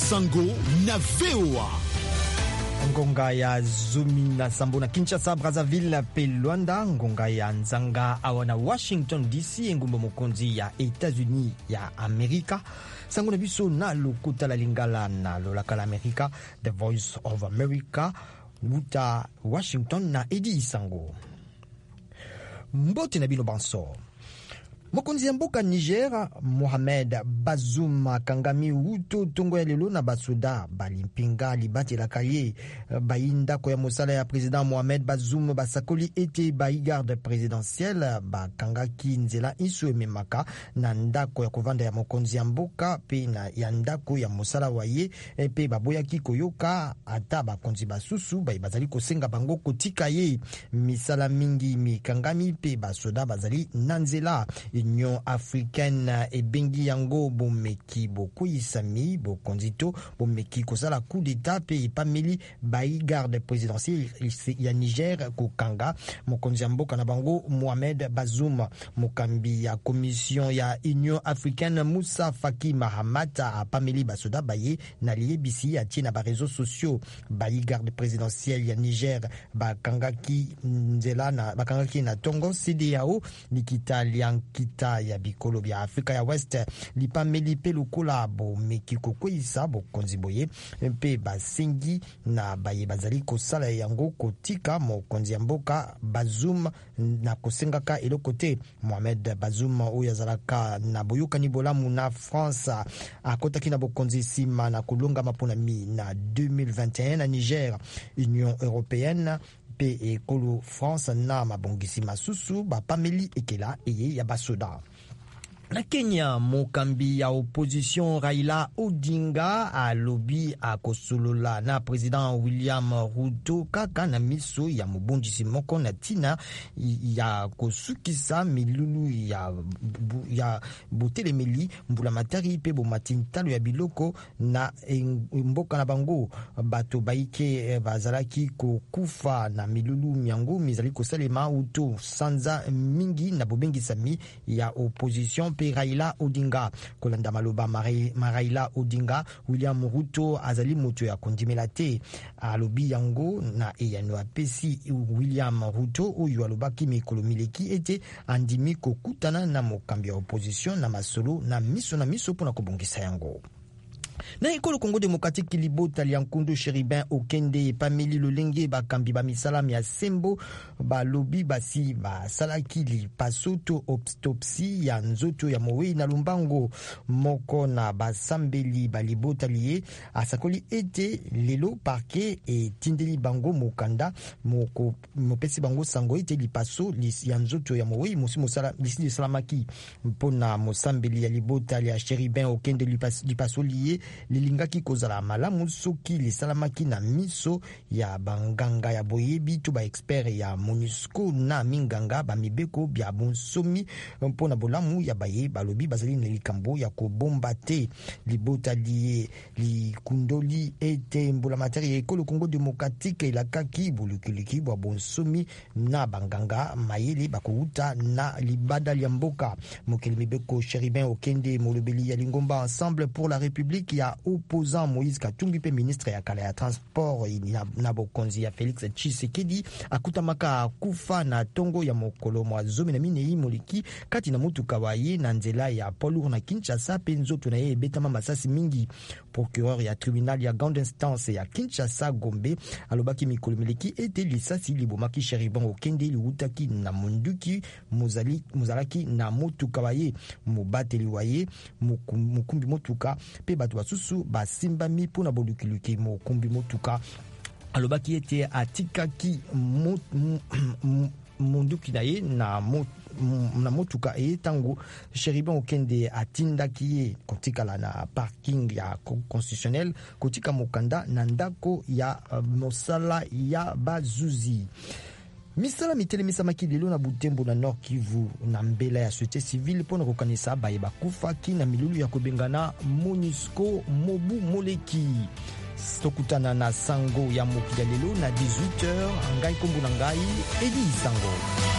Sango na VOA. Ngonga ya Zumi na Sambo na Kinshasa, Brazzaville pe Luanda, ngonga ya Nzanga awana Washington DC, ngumbo mokonzi ya Etats-Unis ya Amerika. Sango na biso na lokuta la lingala na lolaka la Amerika, The Voice of America, wuta Washington na Edi Sango. Mbote na bino banso. Mokonzi ya mboka Niger, Mohamed Bazoum Kangami Wuto tongo ya lelo na basoda balimpinga libati la kaye bayinda ko ya mosala ya president Mohamed Bazoum basakoli ete bayigarde presidentielle bakangaki nzela iso ememaka na ndako ya kovanda ya mokonzi ya mboka pe na ya ndako ya mosala waye pe baboyaki koyoka ata bakonzi basusu bazali kosenga bango kotika ye misala mingi mikangami pe basoda bazali na nzela. Union africaine ebengi yango bomeki bokuisami bokonzito bomeki kosala coup d'état pe ipameli bayigarde présidentielle ya Niger kokanga mokonzi ya mboka na bango Mohamed Bazoum. Mokambi ya commission ya Union africaine Moussa Faki Mahamat apameli basoda baye na liebisi atie na ba réseaux sociaux bayigarde présidentielle ya Niger bakangaki nzela na bakangaki na tongo CEDEAO likita liankita ya bikolo bya Afrika ya West lipameli pe lokola bomeki kokwisa bokonzi boye mpe basengi na baye bazali kosala yango kotika mokonzi ya mboka Bazoum na kosengaka eloko te. Mohamed Bazoum oyo azalaka na boyokani bolamu na France akotaki na bokonzi sima na kolonga maponami na 2021 na Niger. Union européenne pe ekolo France na mabongisi masusu bapameli ekela eye ya basoda. Na Kenya, mokambi ya opposition Raila Odinga alobi akosolola na president William Ruto kaka na miso ya mobondisi moko na tina ya kosukisa milulu ya botelemeli mbula matari pe bomatintalo ya biloko na mboka na bango. Bato baike bazalaki kokufa na milulu miango mizali kosalema uto sanza mingi na bobengisami ya opposition pe Raila Odinga. Kolanda maloba Raila Odinga, William Ruto azali moto ya kondimela te alobi yango na eyano apesi William Ruto oyo alobaki mikolo mileki ete andimi kokutana na mokambi ya opposition na masolo na miso pona kobongisa yango. Na ekolo Congo Démocratique libota liankundo Cherubin Okende pameli lolenge bakambi ba misalam ya sembo balobi basi basalaki li pasoto autopsie ya nzoto ya Mowe na Lumbango moko na basambeli balibota liye asakoli ete lelo parquet et tindeli bango mokanda moko mopesi bango sango ete li paso ya nzoto ya Mowe musi mosala lisi salamaki mpona mosambeli ya libota ya Cherubin Okende li paso liye lilingaki kozala malamu soki lisalamaki na miso ya banganga ya boyebi to ba expert ya MONUSCO na minganga ba mibeko bya bonsomi mpona bolamu ya baye balobi bazali na likambo ya kobomba te. Libota liye likundoli ete mbula materi ya ekolo Congo Démocratique ilakaki bulukiliki bwa bonsomi na banganga mayele bakouta na libada ya mboka. Mokeli mibeko Cherubin Okende molobeli ya Lingomba Ensemble pour la République ya opposant Moïse Katumbi pe ministre ya kala ya transport na bokonzi ya Félix Tshisekedi akutamaka kufa na tongo ya mokolo mwa 14 moliki kati na mutuka waye na nzela ya Polour na Kinshasa pe nzoto na ye betama masasi mingi. Procureur ya tribunal ya grande instance ya Kinshasa Gombe alobaki mikolo miliki ete lisasi libomaki Cherubin Okende liutaki na munduki muzalaki na mutuka waye mubateli waye mukumbi motuka pe batu basusu basimbami pona bolukiluki mokumbi motuka. Alobaki ete atikaki munduki na ye na motuka tango Cherubin Okende atindaki ye kotikala na parking ya constitutionnel kotika mokanda na ndako ya mosala ya bazuzi. Misala mitelemisa makilelo na Butembo na Nord Kivu na mbela ya société civile pona kokanisa baye bakufaki na milulu ya kobengana MONUSCO mobu moleki. Tokutana na sango ya mokili lelo na 18h ngai kombo na ngai Edi Sango.